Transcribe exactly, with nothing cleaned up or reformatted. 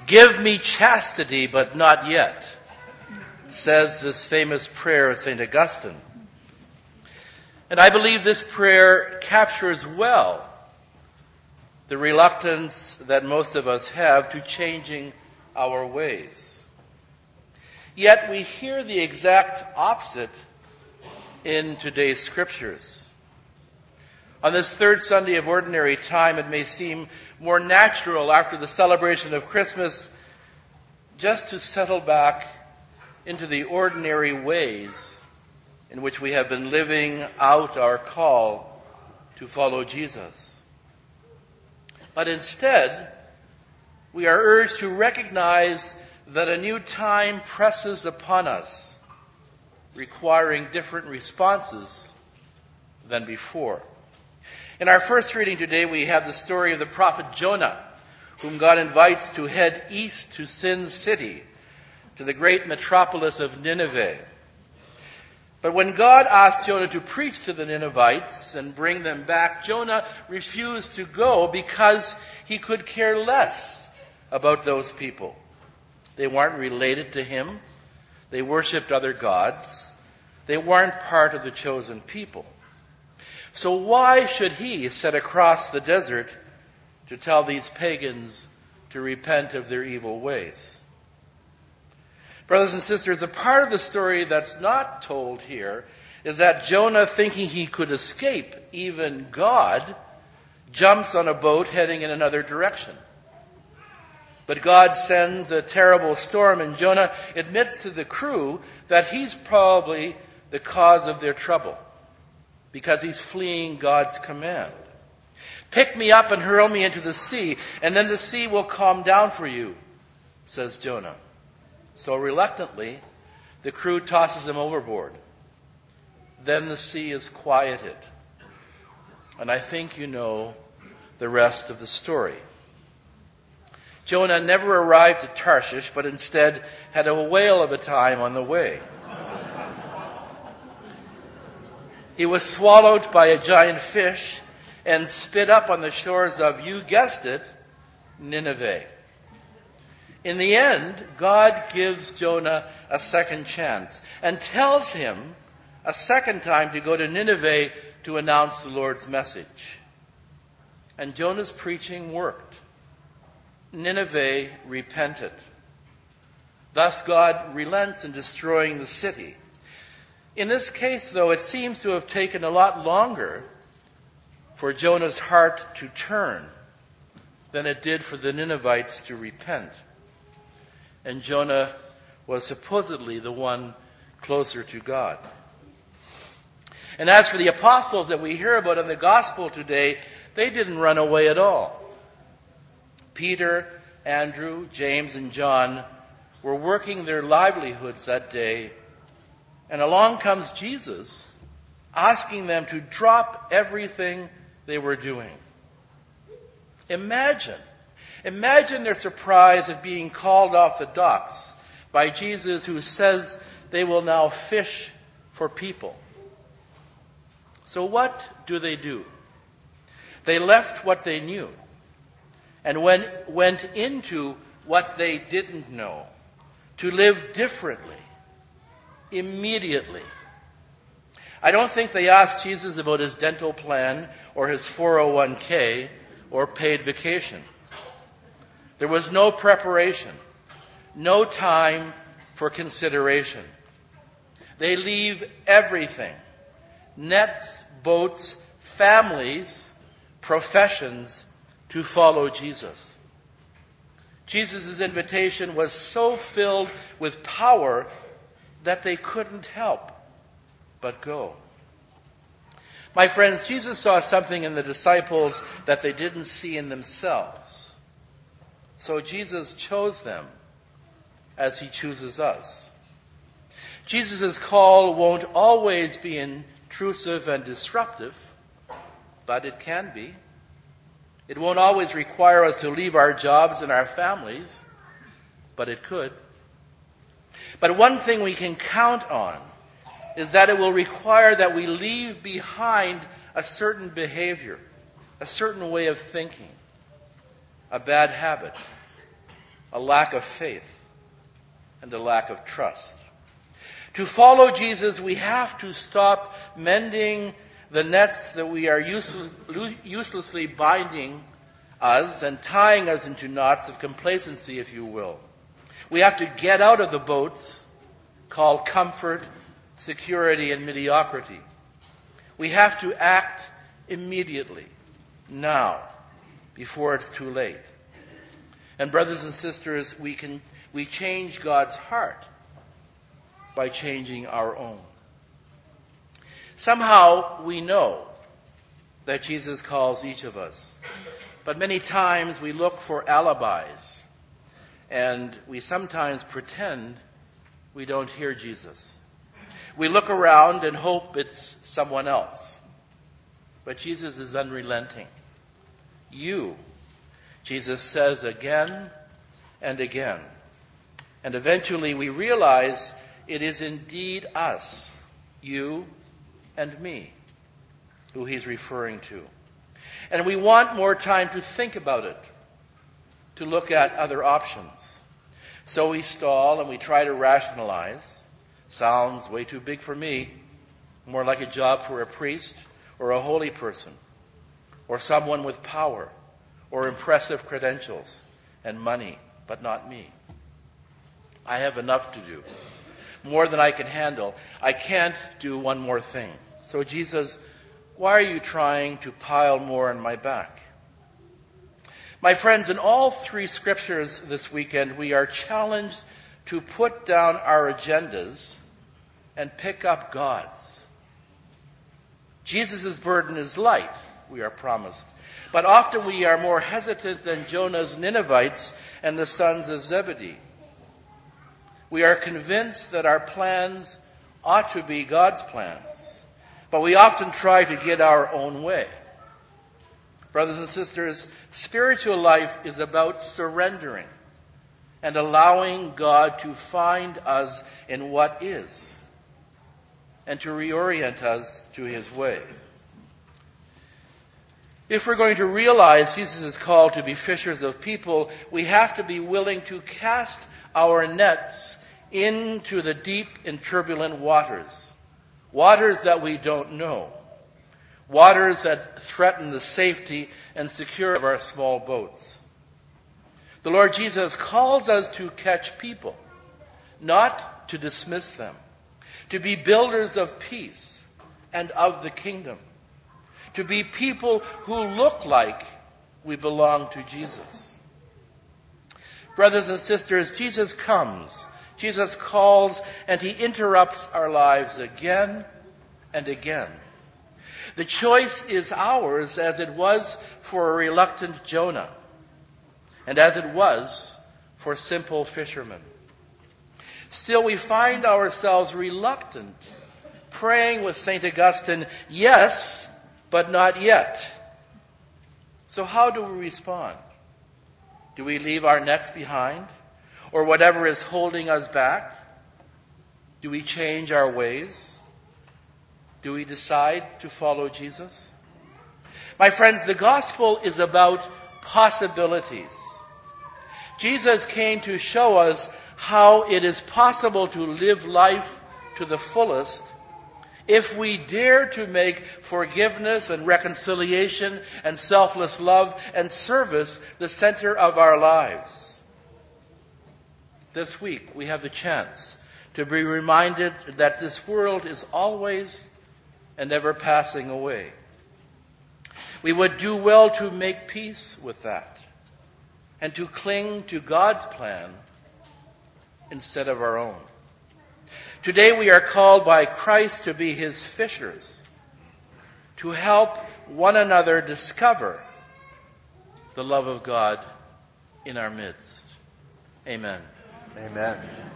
Give me chastity, but not yet, says this famous prayer of Saint Augustine. And I believe this prayer captures well the reluctance that most of us have to changing our ways. Yet we hear the exact opposite in today's scriptures. On this third Sunday of Ordinary Time, it may seem more natural after the celebration of Christmas just to settle back into the ordinary ways in which we have been living out our call to follow Jesus. But instead, we are urged to recognize that a new time presses upon us, requiring different responses than before. In our first reading today, we have the story of the prophet Jonah, whom God invites to head east to Sin's city, to the great metropolis of Nineveh. But when God asked Jonah to preach to the Ninevites and bring them back, Jonah refused to go because he could care less about those people. They weren't related to him. They worshipped other gods. They weren't part of the chosen people. So why should he set across the desert to tell these pagans to repent of their evil ways? Brothers and sisters, the part of the story that's not told here is that Jonah, thinking he could escape even God, jumps on a boat heading in another direction. But God sends a terrible storm, and Jonah admits to the crew that he's probably the cause of their trouble, because he's fleeing God's command. Pick me up and hurl me into the sea, and then the sea will calm down for you, says Jonah. So reluctantly, the crew tosses him overboard. Then the sea is quieted. And I think you know the rest of the story. Jonah never arrived at Tarshish, but instead had a whale of a time on the way. He was swallowed by a giant fish and spit up on the shores of, you guessed it, Nineveh. In the end, God gives Jonah a second chance and tells him a second time to go to Nineveh to announce the Lord's message. And Jonah's preaching worked. Nineveh repented. Thus God relents in destroying the city. In this case, though, it seems to have taken a lot longer for Jonah's heart to turn than it did for the Ninevites to repent. And Jonah was supposedly the one closer to God. And as for the apostles that we hear about in the gospel today, they didn't run away at all. Peter, Andrew, James, and John were working their livelihoods that day, and along comes Jesus, asking them to drop everything they were doing. Imagine, imagine their surprise at being called off the docks by Jesus, who says they will now fish for people. So what do they do? They left what they knew and went, went into what they didn't know to live differently, immediately. I don't think they asked Jesus about his dental plan or his four oh one k or paid vacation. There was no preparation, no time for consideration. They leave everything: nets, boats, families, professions, to follow Jesus. Jesus' invitation was so filled with power that they couldn't help but go. My friends, Jesus saw something in the disciples that they didn't see in themselves. So Jesus chose them as he chooses us. Jesus' call won't always be intrusive and disruptive, but it can be. It won't always require us to leave our jobs and our families, but it could. But one thing we can count on is that it will require that we leave behind a certain behavior, a certain way of thinking, a bad habit. a lack of faith, and a lack of trust. To follow Jesus, we have to stop mending the nets that we are useless, uselessly binding us and tying us into knots of complacency, if you will. We have to get out of the boats called comfort, security, and mediocrity. We have to act immediately, now, before it's too late. And brothers and sisters, we can we change God's heart by changing our own. Somehow we know that Jesus calls each of us. But many times we look for alibis, and we sometimes pretend we don't hear Jesus. We look around and hope it's someone else. But Jesus is unrelenting. You, Jesus says again and again. And eventually we realize it is indeed us, you and me, who he's referring to. And we want more time to think about it, to look at other options. So we stall and we try to rationalize. Sounds way too big for me. More like a job for a priest or a holy person or someone with power or impressive credentials and money, but not me. I have enough to do, more than I can handle. I can't do one more thing. So Jesus, why are you trying to pile more on my back? My friends, in all three scriptures this weekend, we are challenged to put down our agendas and pick up God's. Jesus' burden is light, we are promised. But often we are more hesitant than Jonah's Ninevites and the sons of Zebedee. We are convinced that our plans ought to be God's plans, but we often try to get our own way. Brothers and sisters, spiritual life is about surrendering and allowing God to find us in what is and to reorient us to his way. If we're going to realize Jesus' call to be fishers of people, we have to be willing to cast our nets into the deep and turbulent waters. Waters that we don't know. Waters that threaten the safety and security of our small boats. The Lord Jesus calls us to catch people, not to dismiss them. To be builders of peace and of the kingdom. To be people who look like we belong to Jesus. Brothers and sisters, Jesus comes, Jesus calls, and he interrupts our lives again and again. The choice is ours, as it was for a reluctant Jonah, and as it was for simple fishermen. Still, we find ourselves reluctant, praying with Saint Augustine, yes, but not yet. So how do we respond? Do we leave our nets behind? Or whatever is holding us back? Do we change our ways? Do we decide to follow Jesus? My friends, the gospel is about possibilities. Jesus came to show us how it is possible to live life to the fullest if we dare to make forgiveness and reconciliation and selfless love and service the center of our lives. This week we have the chance to be reminded that this world is always and ever passing away. We would do well to make peace with that and to cling to God's plan instead of our own. Today we are called by Christ to be his fishers, to help one another discover the love of God in our midst. Amen. Amen.